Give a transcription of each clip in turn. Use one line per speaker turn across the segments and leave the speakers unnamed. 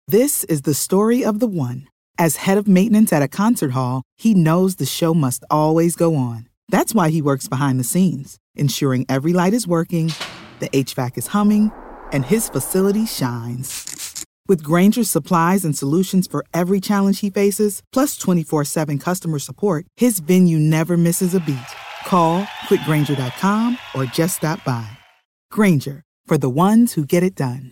This is the story of the one. As head of maintenance at a concert hall, he knows the show must always go on. That's why he works behind the scenes, ensuring every light is working, the HVAC is humming, and his facility shines. With Grainger's supplies and solutions for every challenge he faces, plus 24/7 customer support, his venue never misses a beat. Call quickgrainger.com or just stop by. Grainger, for the ones who get it done.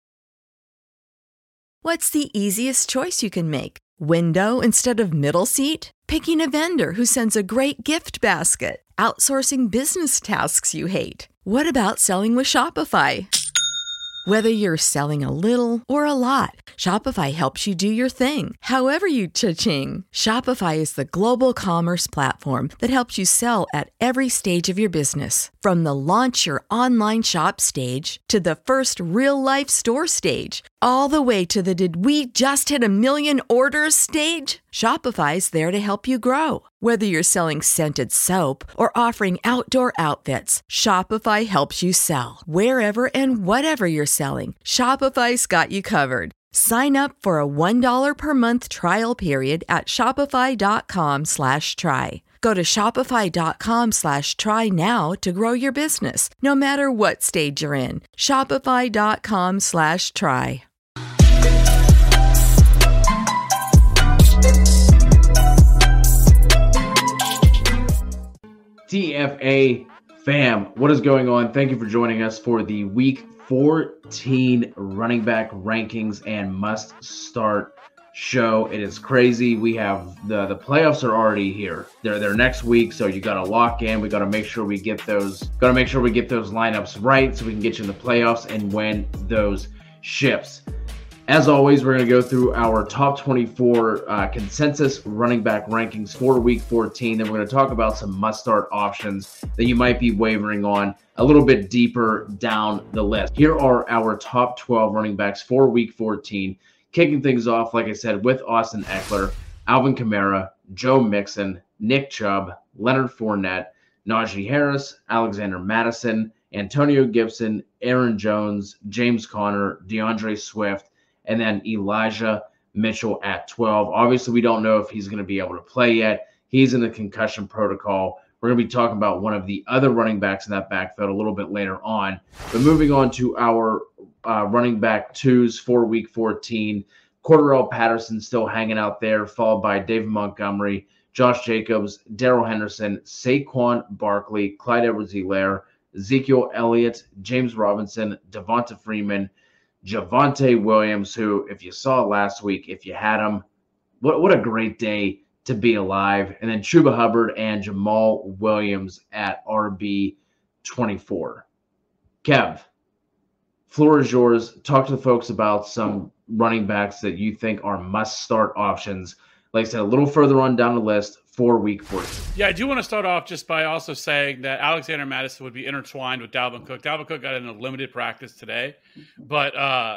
What's the easiest choice you can make? Window instead of middle seat? Picking a vendor who sends a great gift basket? Outsourcing business tasks you hate? What about selling with Shopify? Whether you're selling a little or a lot, Shopify helps you do your thing, however you cha-ching. Shopify is the global commerce platform that helps you sell at every stage of your business. From the launch your online shop stage to the first real-life store stage, all the way to the did we just hit a million orders stage. Shopify's there to help you grow. Whether you're selling scented soap or offering outdoor outfits, Shopify helps you sell. Wherever and whatever you're selling, Shopify's got you covered. Sign up for a $1 per month trial period at shopify.com/try. Go to shopify.com/try now to grow your business, no matter what stage you're in. Shopify.com/try.
TFA fam, what is going on? Thank you for joining us for the Week 14 running back rankings and must start show. It is crazy. We have the playoffs are already here. They're next week, so you got to lock in. We got to make sure we get those. Got to make sure we get those lineups right so we can get you in the playoffs and win those ships. As always, we're going to go through our top 24 consensus running back rankings for Week 14. Then we're going to talk about some must-start options that you might be wavering on a little bit deeper down the list. Here are our top 12 running backs for Week 14. Kicking things off, like I said, with Austin Ekeler, Alvin Kamara, Joe Mixon, Nick Chubb, Leonard Fournette, Najee Harris, Alexander Mattison, Antonio Gibson, Aaron Jones, James Conner, DeAndre Swift, and then Elijah Mitchell at 12. Obviously, we don't know if he's going to be able to play yet. He's in the concussion protocol. We're going to be talking about one of the other running backs in that backfield a little bit later on. But moving on to our running back twos for Week 14, Cordarrelle Patterson still hanging out there, followed by David Montgomery, Josh Jacobs, Darrell Henderson, Saquon Barkley, Clyde Edwards-Helaire, Ezekiel Elliott, James Robinson, Devonta Freeman, Javonte Williams, who, if you saw last week, if you had him, what a great day to be alive. And then Chuba Hubbard and Jamal Williams at RB 24. Kev, floor is yours. Talk to the folks about some running backs that you think are must-start options. Like I said, a little further on down the list for Week 14.
Yeah, I do want to start off just by also saying that Alexander Mattison would be intertwined with Dalvin Cook. Dalvin Cook got in a limited practice today, but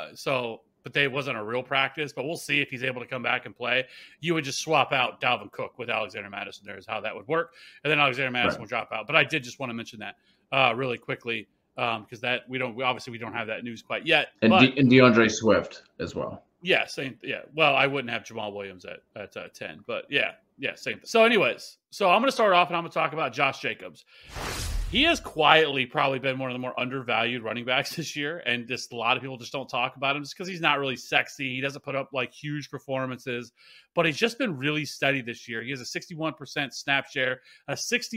they wasn't a real practice. But we'll see if he's able to come back and play. You would just swap out Dalvin Cook with Alexander Mattison. There's how that would work, and then Alexander Mattison will drop out. But I did just want to mention that really quickly because that we don't have that news quite yet.
And DeAndre Swift as well.
Yeah, same. Yeah, well, I wouldn't have Jamal Williams at 10, but yeah, same. So anyways, I'm going to start off and I'm going to talk about Josh Jacobs. He has quietly probably been one of the more undervalued running backs this year, and just a lot of people just don't talk about him just because he's not really sexy. He doesn't put up like huge performances, but he's just been really steady this year. He has a 61% snap share, a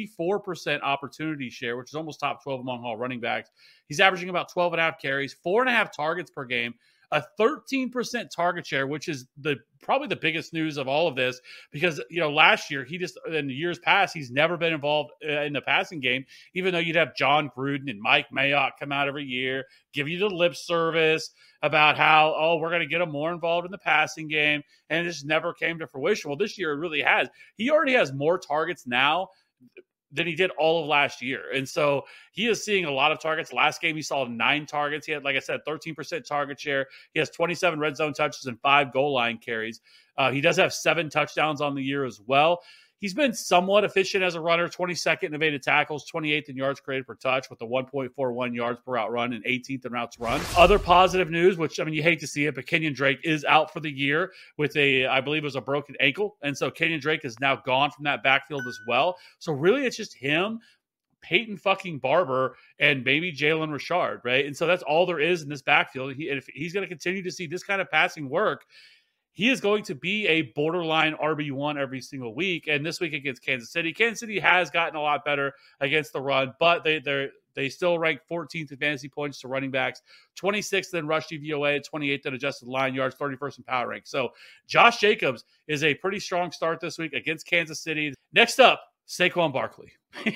64% opportunity share, which is almost top 12 among all running backs. He's averaging about 12.5 carries, 4.5 targets per game, a 13% target share, which is probably the biggest news of all of this because, last year, in years past, he's never been involved in the passing game, even though you'd have John Gruden and Mike Mayock come out every year, give you the lip service about how, we're going to get him more involved in the passing game, and it just never came to fruition. Well, this year it really has. He already has more targets now than he did all of last year. And so he is seeing a lot of targets. Last game, he saw 9 targets. He had, like I said, 13% target share. He has 27 red zone touches and 5 goal line carries. He does have 7 touchdowns on the year as well. He's been somewhat efficient as a runner, 22nd in evaded tackles, 28th in yards created per touch with a 1.41 yards per route run and 18th in routes run. Other positive news, which, I mean, you hate to see it, but Kenyon Drake is out for the year with I believe it was a broken ankle. And so Kenyon Drake is now gone from that backfield as well. So really it's just him, Peyton fucking Barber, and maybe Jalen Richard, right? And so that's all there is in this backfield. If he's going to continue to see this kind of passing work, he is going to be a borderline RB1 every single week. And this week against Kansas City has gotten a lot better against the run, but they still rank 14th in fantasy points to running backs, 26th in rush DVOA, 28th in adjusted line yards, 31st in power rank. So Josh Jacobs is a pretty strong start this week against Kansas City. Next up, Saquon Barkley.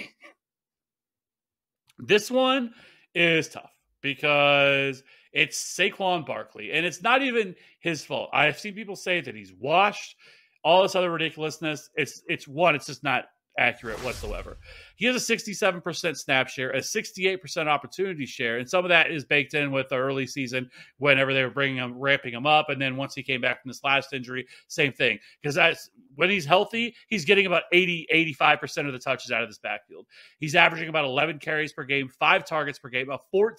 This one is tough because it's Saquon Barkley, and it's not even his fault. I've seen people say that he's washed, all this other ridiculousness. It's just not accurate whatsoever. He has a 67% snap share, a 68% opportunity share, and some of that is baked in with the early season whenever they were ramping him up, and then once he came back from this last injury, same thing. Because when he's healthy, he's getting about 85% of the touches out of this backfield. He's averaging about 11 carries per game, 5 targets per game, a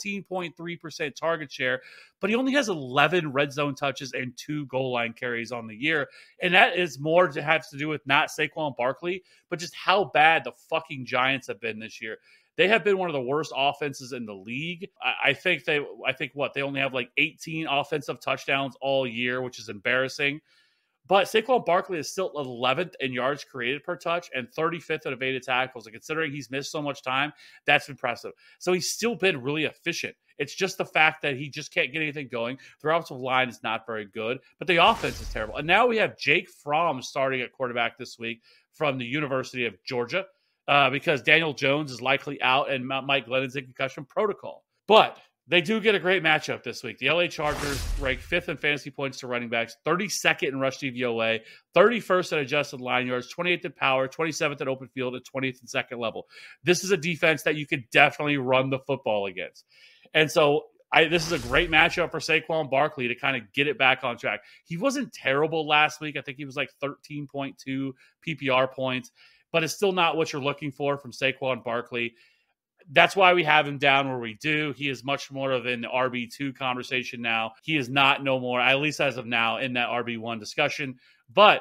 14.3% target share, but he only has 11 red zone touches and 2 goal line carries on the year. And that is more to have to do with not Saquon Barkley, but just how bad the fucking Giants have been this year. They have been one of the worst offenses in the league. I think they only have like 18 offensive touchdowns all year, which is embarrassing. But Saquon Barkley is still 11th in yards created per touch and 35th in evaded tackles. And considering he's missed so much time, that's impressive. So he's still been really efficient. It's just the fact that he just can't get anything going. The offensive line is not very good, but the offense is terrible. And now we have Jake Fromm starting at quarterback this week from the University of Georgia because Daniel Jones is likely out and Mike Glennon's in concussion protocol. But they do get a great matchup this week. The LA Chargers rank 5th in fantasy points to running backs, 32nd in rush DVOA, 31st in adjusted line yards, 28th in power, 27th in open field, and 20th in second level. This is a defense that you could definitely run the football against. And so this is a great matchup for Saquon Barkley to kind of get it back on track. He wasn't terrible last week. I think he was like 13.2 PPR points, but it's still not what you're looking for from Saquon Barkley. That's why we have him down where we do. He is much more of an RB2 conversation now. He is not no more, at least as of now, in that RB1 discussion. But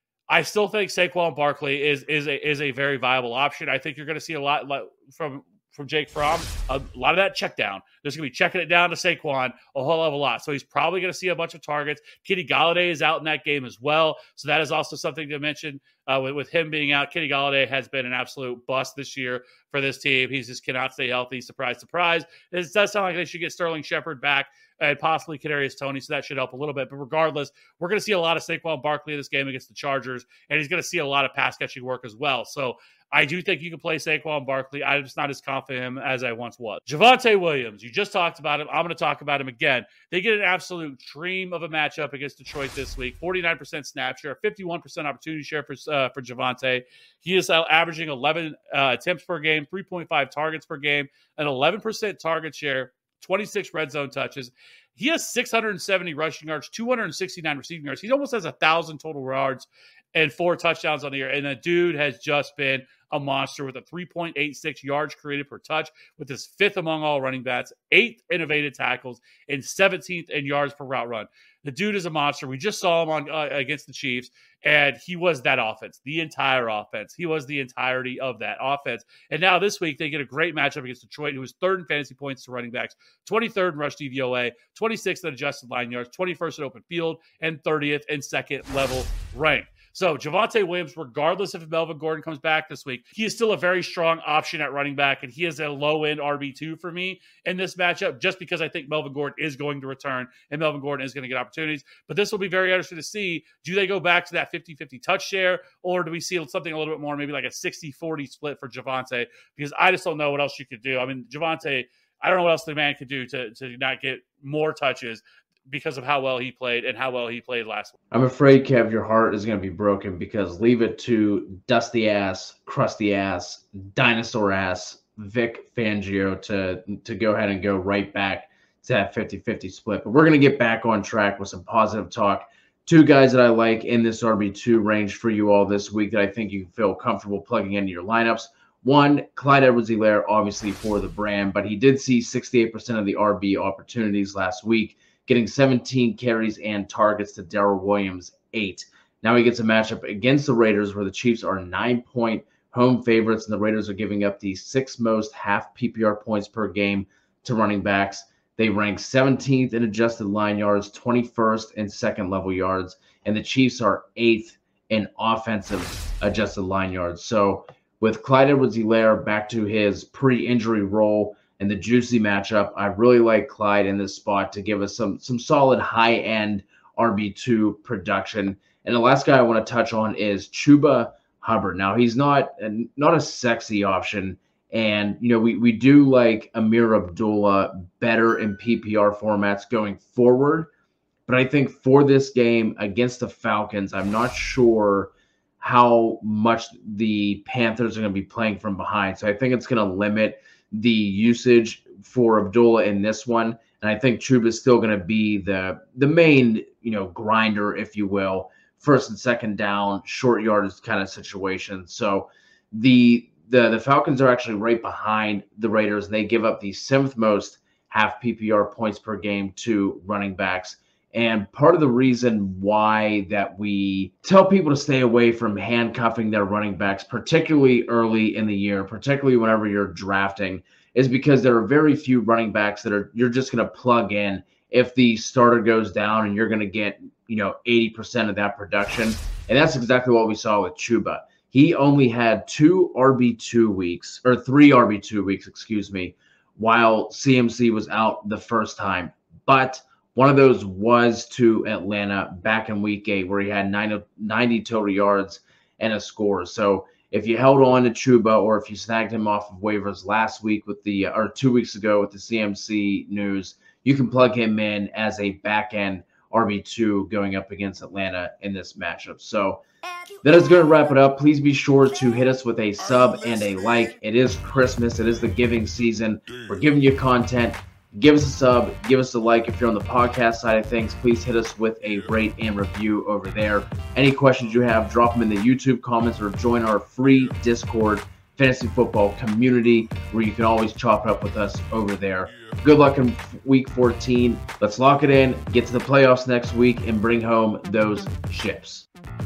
I still think Saquon Barkley is a very viable option. I think you're going to see a lot from Jake Fromm, a lot of that check down. There's going to be checking it down to Saquon a whole hell of a lot. So he's probably going to see a bunch of targets. Kenny Golladay is out in that game as well. So that is also something to mention with him being out. Kenny Golladay has been an absolute bust this year for this team. He just cannot stay healthy. Surprise, surprise. It does sound like they should get Sterling Shepard back and possibly Kadarius Toney, so that should help a little bit. But regardless, we're going to see a lot of Saquon Barkley in this game against the Chargers, and he's going to see a lot of pass-catching work as well. So I do think you can play Saquon Barkley. I'm just not as confident in him as I once was. Javonte Williams, you just talked about him. I'm going to talk about him again. They get an absolute dream of a matchup against Detroit this week. 49% snap share, 51% opportunity share for Javonte. He is averaging 11 attempts per game, 3.5 targets per game, an 11% target share, 26 red zone touches. He has 670 rushing yards, 269 receiving yards. He almost has 1,000 total yards and 4 touchdowns on the year. And the dude has just been a monster with a 3.86 yards created per touch, with his 5th among all running backs, 8th in evaded tackles, and 17th in yards per route run. The dude is a monster. We just saw him on against the Chiefs, and he was that offense, the entire offense. He was the entirety of that offense. And now this week, they get a great matchup against Detroit, who is 3rd in fantasy points to running backs, 23rd in rush DVOA, 26th in adjusted line yards, 21st in open field, and 30th in second level rank. So Javonte Williams, regardless if Melvin Gordon comes back this week, he is still a very strong option at running back, and he is a low-end RB2 for me in this matchup just because I think Melvin Gordon is going to return and Melvin Gordon is going to get opportunities. But this will be very interesting to see. Do they go back to that 50-50 touch share, or do we see something a little bit more, maybe like a 60-40 split for Javonte? Because I just don't know what else you could do. I mean, Javonte, I don't know what else the man could do to not get more touches because of how well he played and how well he played last week.
I'm afraid, Kev, your heart is going to be broken because leave it to dusty ass, crusty ass, dinosaur ass Vic Fangio to go ahead and go right back to that 50-50 split. But we're going to get back on track with some positive talk two guys that I like in this RB2 range for you all this week that I think you feel comfortable plugging into your lineups. One, Clyde Edwards-Helaire, obviously for the brand, but he did see 68% of the RB opportunities last week, getting 17 carries and targets to Darrell Williams' 8. Now he gets a matchup against the Raiders where the Chiefs are 9-point home favorites, and the Raiders are giving up the 6th most half PPR points per game to running backs. They rank 17th in adjusted line yards, 21st in second-level yards, and the Chiefs are 8th in offensive adjusted line yards. So with Clyde Edwards-Helaire back to his pre-injury role and the juicy matchup, I really like Clyde in this spot to give us some solid high-end RB2 production. And the last guy I want to touch on is Chuba Hubbard. Now, he's not a sexy option, and we do like Amir Abdullah better in PPR formats going forward. But I think for this game against the Falcons, I'm not sure how much the Panthers are going to be playing from behind. So I think it's going to limit the usage for Abdullah in this one. And I think Chuba is still going to be the main, grinder, if you will, first and second down, short yardage kind of situation. So the Falcons are actually right behind the Raiders, and they give up the 7th most half PPR points per game to running backs. And part of the reason why that we tell people to stay away from handcuffing their running backs, particularly early in the year, particularly whenever you're drafting, is because there are very few running backs that you're just going to plug in if the starter goes down and you're going to get 80% of that production. And that's exactly what we saw with Chuba. He only had 3 RB2 weeks, while CMC was out the first time. But one of those was to Atlanta back in week 8, where he had 90 total yards and a score. So if you held on to Chuba, or if you snagged him off of waivers last week or 2 weeks ago with the CMC news, you can plug him in as a back-end RB2 going up against Atlanta in this matchup. So that is going to wrap it up. Please be sure to hit us with a sub and a like. It is Christmas. It is the giving season. We're giving you content. Give us a sub. Give us a like. If you're on the podcast side of things, please hit us with a rate and review over there. Any questions you have, drop them in the YouTube comments or join our free Discord fantasy football community where you can always chop it up with us over there. Good luck in week 14. Let's lock it in, get to the playoffs next week, and bring home those chips.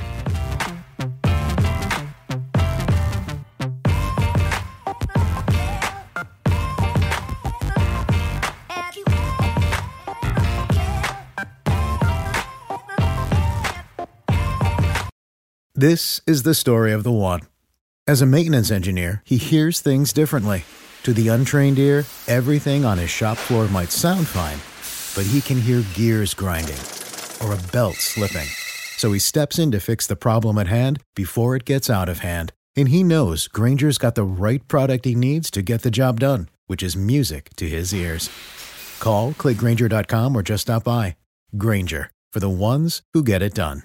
This is the story of the one. As a maintenance engineer, he hears things differently. To the untrained ear, everything on his shop floor might sound fine, but he can hear gears grinding or a belt slipping. So he steps in to fix the problem at hand before it gets out of hand. And he knows Grainger's got the right product he needs to get the job done, which is music to his ears. Call, click Grainger.com, or just stop by. Grainger, for the ones who get it done.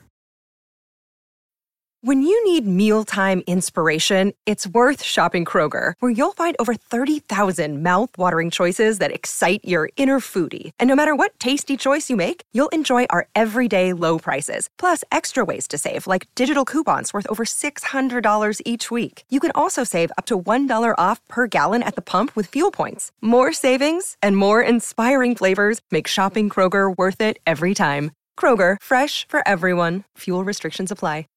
When you need mealtime inspiration, it's worth shopping Kroger, where you'll find over 30,000 mouth-watering choices that excite your inner foodie. And no matter what tasty choice you make, you'll enjoy our everyday low prices, plus extra ways to save, like digital coupons worth over $600 each week. You can also save up to $1 off per gallon at the pump with fuel points. More savings and more inspiring flavors make shopping Kroger worth it every time. Kroger, fresh for everyone. Fuel restrictions apply.